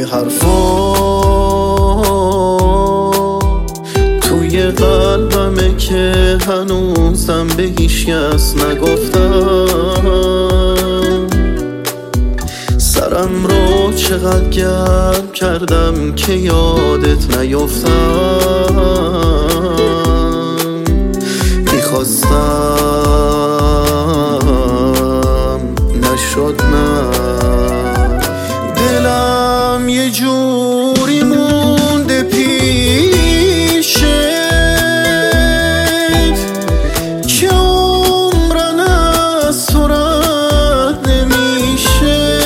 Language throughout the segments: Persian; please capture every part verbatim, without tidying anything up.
حرفا توی قلبمه که هنوزم به هیچ کس نگفتم. سرم رو چقدر گرم کردم که یادت نیفتم. میخواستم نشد نه، دلم یه جوری مونده پیشت که عمرن از تو رد نمیشه.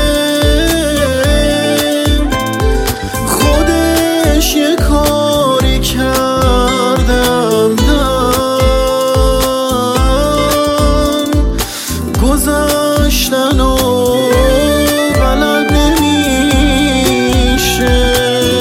خودش یه کاری کردم دم گذشتن و بلد نمیشه.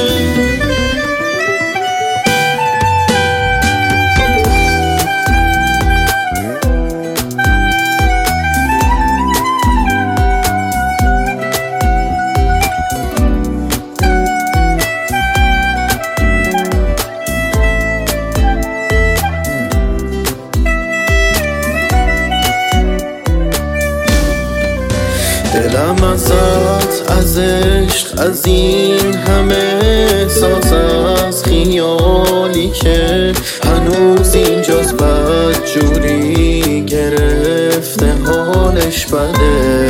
دلم ازت، از عشق، از این همه احساس، از خیالی که هنوز اینجاست بد جوری گرفته حالش بده.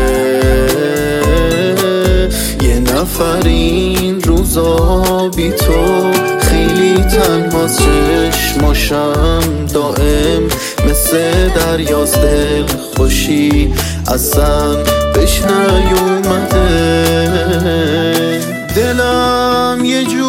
یه نفر این روزا بی تو خیلی تنهاست، چشماشم دائم مثل دریاست. دل خوشی اصلا بهش نیومده، دلم یه جو